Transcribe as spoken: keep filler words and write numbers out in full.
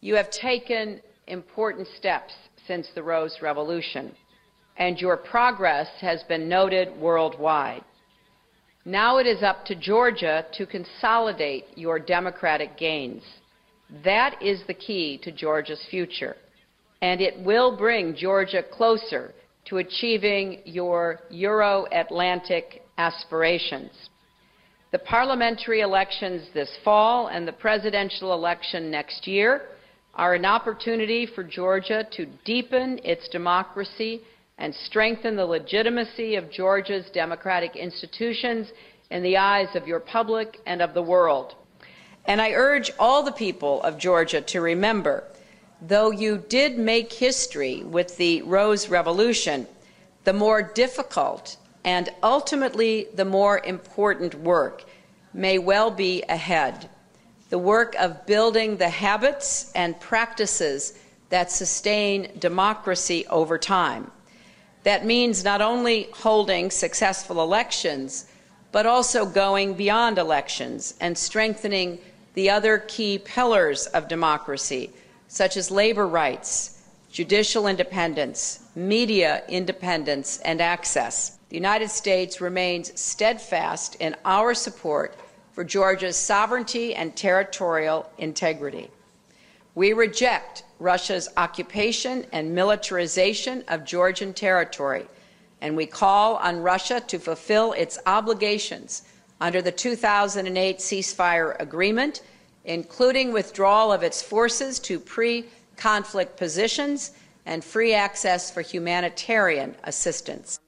You have taken important steps since the Rose Revolution, and your progress has been noted worldwide. Now it is up to Georgia to consolidate your democratic gains. That is the key to Georgia's future, and it will bring Georgia closer to achieving your Euro-Atlantic aspirations. The parliamentary elections this fall and the presidential election next year are an opportunity for Georgia to deepen its democracy and strengthen the legitimacy of Georgia's democratic institutions in the eyes of your public and of the world. And I urge all the people of Georgia to remember, though you did make history with the Rose Revolution, the more difficult and ultimately the more important work may well be ahead. The work of building the habits and practices that sustain democracy over time. That means not only holding successful elections, but also going beyond elections and strengthening the other key pillars of democracy, such as labor rights, judicial independence, media independence, and access. The United States remains steadfast in our support for Georgia's sovereignty and territorial integrity. We reject Russia's occupation and militarization of Georgian territory, and we call on Russia to fulfill its obligations under the two thousand eight ceasefire agreement, including withdrawal of its forces to pre-conflict positions and free access for humanitarian assistance.